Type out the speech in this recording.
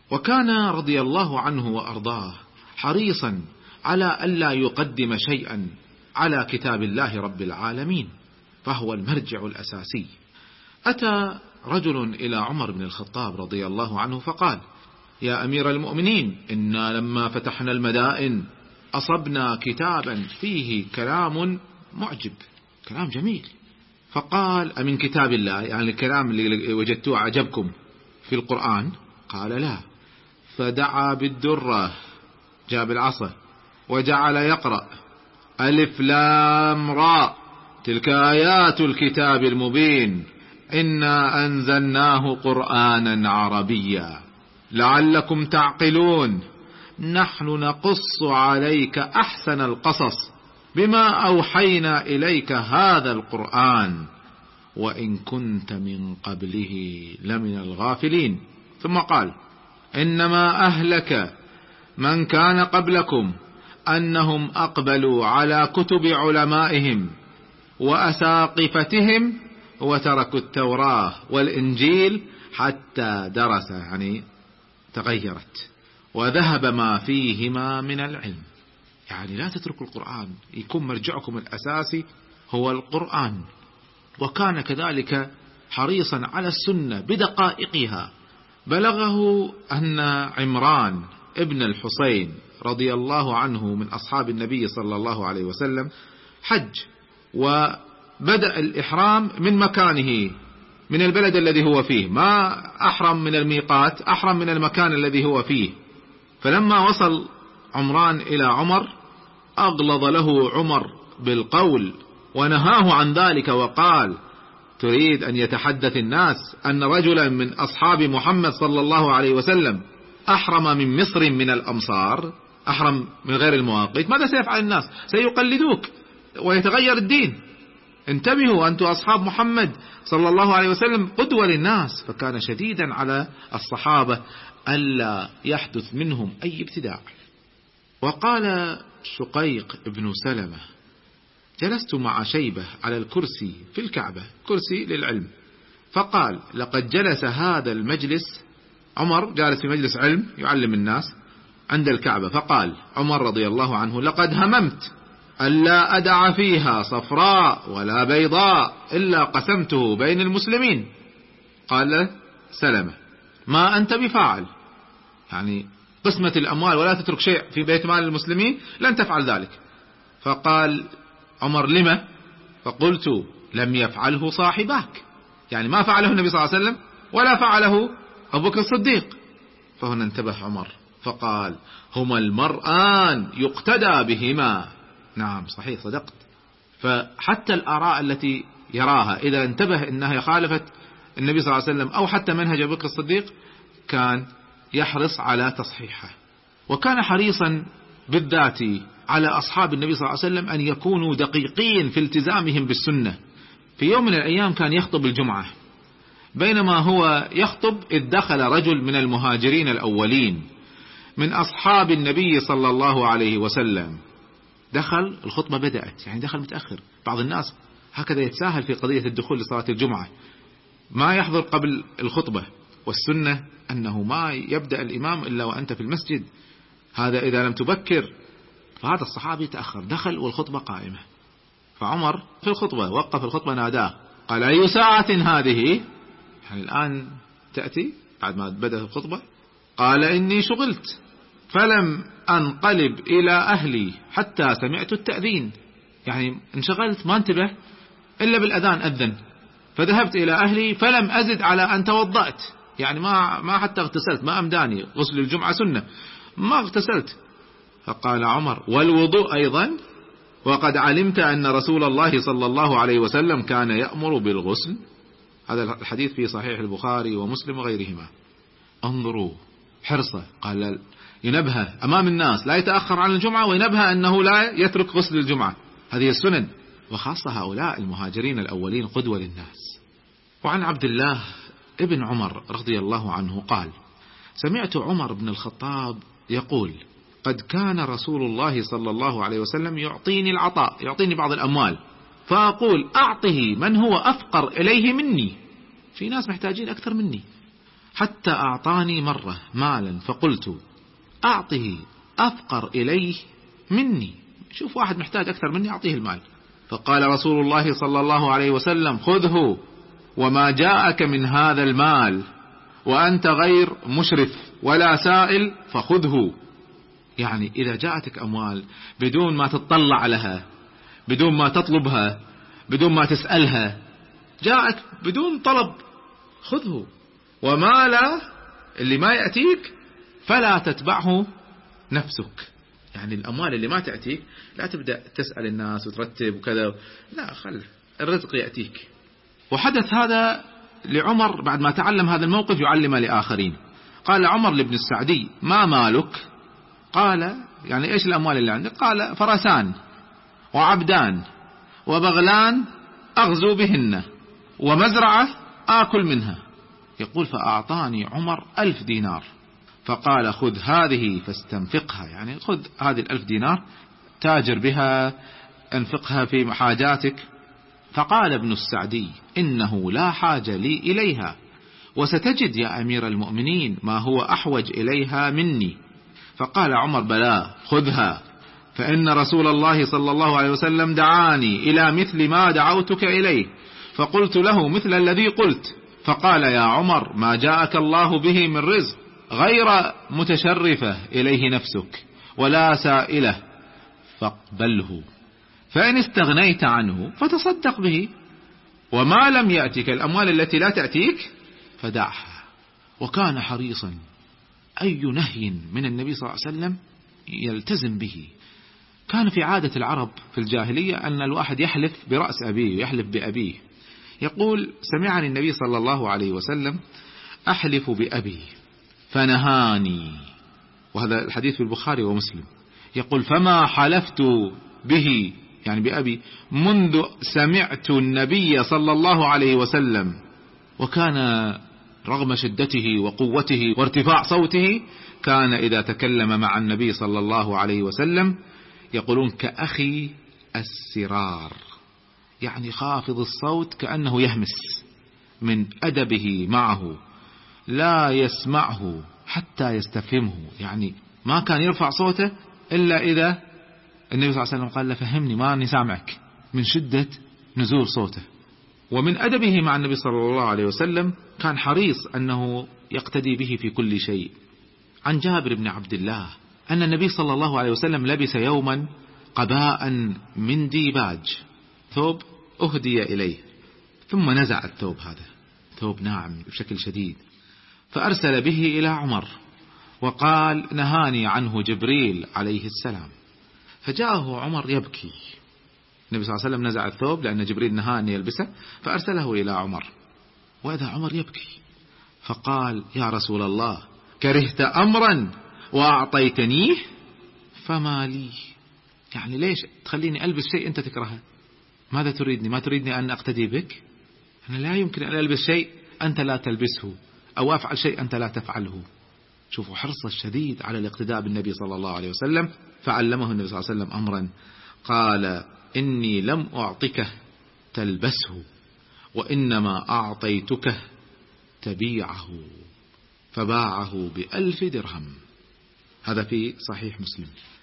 وكان رضي الله عنه وأرضاه حريصا على ألا يقدم شيئا على كتاب الله رب العالمين، فهو المرجع الأساسي. أتى رجل إلى عمر بن الخطاب رضي الله عنه فقال: يا أمير المؤمنين، إنا لما فتحنا المدائن أصبنا كتابا فيه كلام معجب، كلام جميل. فقال: أمن كتاب الله؟ يعني الكلام اللي وجدتوه عجبكم في القرآن؟ قال: لا. فدعا بالدرة، جاب العصا وجعل يقرأ: ألف لام راء تلك آيات الكتاب المبين إنا أنزلناه قرآنا عربيا لعلكم تعقلون نحن نقص عليك أحسن القصص بما أوحينا إليك هذا القرآن وإن كنت من قبله لمن الغافلين. ثم قال: إنما أهلك من كان قبلكم أنهم أقبلوا على كتب علمائهم وأساقفتهم وتركوا التوراة والإنجيل حتى درس، يعني تغيرت، وذهب ما فيهما من العلم. يعني لا تتركوا القرآن، يكون مرجعكم الأساسي هو القرآن. وكان كذلك حريصا على السنة بدقائقها. بلغه أن عمران ابن الحسين رضي الله عنه من أصحاب النبي صلى الله عليه وسلم حج، وبدأ الإحرام من مكانه، من البلد الذي هو فيه، ما أحرم من الميقات، أحرم من المكان الذي هو فيه. فلما وصل عمران إلى عمر أغلظ له عمر بالقول ونهاه عن ذلك، وقال: تريد أن يتحدث الناس أن رجلا من أصحاب محمد صلى الله عليه وسلم أحرم من مصر من الأمصار، أحرم من غير المواقيت، ماذا سيفعل الناس؟ سيقلدوك ويتغير الدين. انتبهوا، أنتم أصحاب محمد صلى الله عليه وسلم قدوة للناس. فكان شديدا على الصحابة ألا يحدث منهم أي ابتداع. وقال شقيق ابن سلمة: جلست مع شيبة على الكرسي في الكعبة، كرسي للعلم، فقال: لقد جلس هذا المجلس، عمر جالس في مجلس علم يعلم الناس عند الكعبة، فقال عمر رضي الله عنه: لقد هممت ألا أدع فيها صفراء ولا بيضاء إلا قسمته بين المسلمين. قال سلمة: ما أنت بفاعل، يعني قسمة الأموال ولا تترك شيء في بيت مال المسلمين، لن تفعل ذلك. فقال عمر: لما؟ فقلت: لم يفعله صاحباك، يعني ما فعله النبي صلى الله عليه وسلم ولا فعله أبو بكر الصديق. فهنا انتبه عمر فقال: هما المرآن يقتدى بهما. نعم صحيح، صدقت. فحتى الآراء التي يراها إذا انتبه إنها خالفت النبي صلى الله عليه وسلم أو حتى منهج أبو بكر الصديق كان يحرص على تصحيحه. وكان حريصا بالذات على أصحاب النبي صلى الله عليه وسلم أن يكونوا دقيقين في التزامهم بالسنة. في يوم من الأيام كان يخطب الجمعة، بينما هو يخطب إذ دخل رجل من المهاجرين الأولين من أصحاب النبي صلى الله عليه وسلم. دخل، الخطبة بدأت، يعني دخل متأخر. بعض الناس هكذا يتساهل في قضية الدخول لصلاة الجمعة، ما يحضر قبل الخطبة، والسنة أنه ما يبدأ الإمام إلا وأنت في المسجد، هذا إذا لم تبكر. فهذا الصحابي تأخر، دخل والخطبة قائمة. فعمر في الخطبة وقف الخطبة، ناداه قال: أي ساعة هذه؟ يعني الآن تأتي بعد ما بدأت الخطبة؟ قال: إني شغلت فلم أنقلب إلى أهلي حتى سمعت التأذين، يعني انشغلت ما انتبه إلا بالأذان أذن، فذهبت إلى أهلي فلم أزد على أن توضأت، يعني ما حتى اغتسلت، ما أمداني، غسل الجمعة سنة، ما اغتسلت. فقال عمر: والوضوء أيضا؟ وقد علمت أن رسول الله صلى الله عليه وسلم كان يأمر بالغسل. هذا الحديث في صحيح البخاري ومسلم وغيرهما. انظروا حرصه، قال ينبه أمام الناس لا يتأخر عن الجمعة، وينبه أنه لا يترك غسل الجمعة، هذه السنن، وخاصة هؤلاء المهاجرين الأولين قدوة للناس. وعن عبد الله ابن عمر رضي الله عنه قال: سمعت عمر بن الخطاب يقول: قد كان رسول الله صلى الله عليه وسلم يعطيني العطاء، يعطيني بعض الأموال، فأقول: أعطه من هو أفقر إليه مني، في ناس محتاجين أكثر مني، حتى أعطاني مرة مالا فقلت أعطه أفقر إليه مني، شوف واحد محتاج أكثر مني أعطيه المال. فقال رسول الله صلى الله عليه وسلم خذه وما جاءك من هذا المال وأنت غير مشرف ولا سائل فخذه. يعني إذا جاءتك أموال بدون ما تطلع لها، بدون ما تطلبها، بدون ما تسألها، جاءك بدون طلب، خذه. وما لا اللي ما يأتيك فلا تتبعه نفسك. يعني الأموال اللي ما تأتيك لا تبدأ تسأل الناس وترتب وكذا، لا، خل الرزق يأتيك. وحدث هذا لعمر بعد ما تعلم هذا الموقف يعلم لآخرين. قال عمر لابن السعدي ما مالك؟ قال يعني إيش الأموال اللي عندك؟ قال فرسان وعبدان وبغلان أغزو بهن ومزرعة آكل منها. يقول فأعطاني عمر 1000 دينار فقال خذ هذه فاستنفقها، يعني خذ هذه 1000 دينار تاجر بها، انفقها في حاجاتك. فقال ابن السعدي إنه لا حاجة لي إليها، وستجد يا أمير المؤمنين ما هو أحوج إليها مني. فقال عمر بلى خذها، فإن رسول الله صلى الله عليه وسلم دعاني إلى مثل ما دعوتك إليه فقلت له مثل الذي قلت. فقال يا عمر ما جاءك الله به من رزق غير متشرفة إليه نفسك ولا سائلة فاقبله، فإن استغنيت عنه فتصدق به، وما لم يأتك الأموال التي لا تأتيك فدعها. وكان حريصا أي نهي من النبي صلى الله عليه وسلم يلتزم به. كان في عادة العرب في الجاهلية أن الواحد يحلف برأس أبيه، يحلف بأبيه. يقول سمعني النبي صلى الله عليه وسلم أحلف بأبي فنهاني، وهذا الحديث في البخاري ومسلم. يقول فما حلفت به يعني بأبي منذ سمعت النبي صلى الله عليه وسلم. وكان رغم شدته وقوته وارتفاع صوته كان إذا تكلم مع النبي صلى الله عليه وسلم يقولون كأخي السرار، يعني خافض الصوت كأنه يهمس من أدبه معه، لا يسمعه حتى يستفهمه، يعني ما كان يرفع صوته إلا إذا النبي صلى الله عليه وسلم قال له فهمني ما أني سامعك، من شدة نزول صوته. ومن أدبه مع النبي صلى الله عليه وسلم كان حريص أنه يقتدي به في كل شيء. عن جابر بن عبد الله أن النبي صلى الله عليه وسلم لبس يوما قباء من ديباج، ثوب أهدي إليه، ثم نزع الثوب، هذا ثوب ناعم بشكل شديد، فأرسل به إلى عمر وقال نهاني عنه جبريل عليه السلام. فجاءه عمر يبكي، النبي صلى الله عليه وسلم نزع الثوب لأن جبريل نهى أن يلبسه، فأرسله إلى عمر، وإذا عمر يبكي فقال يا رسول الله كرهت أمرا وأعطيتنيه فما لي، يعني ليش تخليني ألبس شيء أنت تكرهه؟ ماذا تريدني؟ ما تريدني أن أقتدي بك؟ أنا لا يمكن أن ألبس شيء أنت لا تلبسه أو أفعل شيء أنت لا تفعله. شوفوا حرص الشديد على الاقتداء بالنبي صلى الله عليه وسلم. فعلمه النبي صلى الله عليه وسلم أمرا قال إني لم أعطك تلبسه وإنما أعطيتك تبيعه، فباعه ب1000 درهم. هذا في صحيح مسلم.